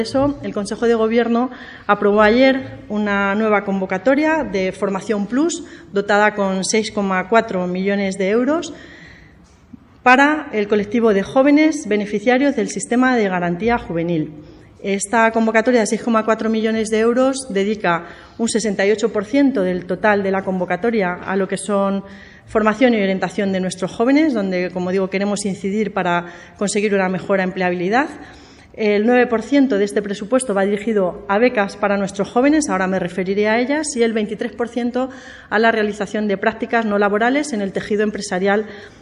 Eso, el Consejo de Gobierno aprobó ayer una nueva convocatoria de Formación Plus, dotada con 6,4 millones de euros, para el colectivo de jóvenes beneficiarios del sistema de garantía juvenil. Esta convocatoria de 6,4 millones de euros dedica un 68% del total de la convocatoria a lo que son formación y orientación de nuestros jóvenes, donde, como digo, queremos incidir para conseguir una mejora empleabilidad. El 9% de este presupuesto va dirigido a becas para nuestros jóvenes, ahora me referiré a ellas, y el 23% a la realización de prácticas no laborales en el tejido empresarial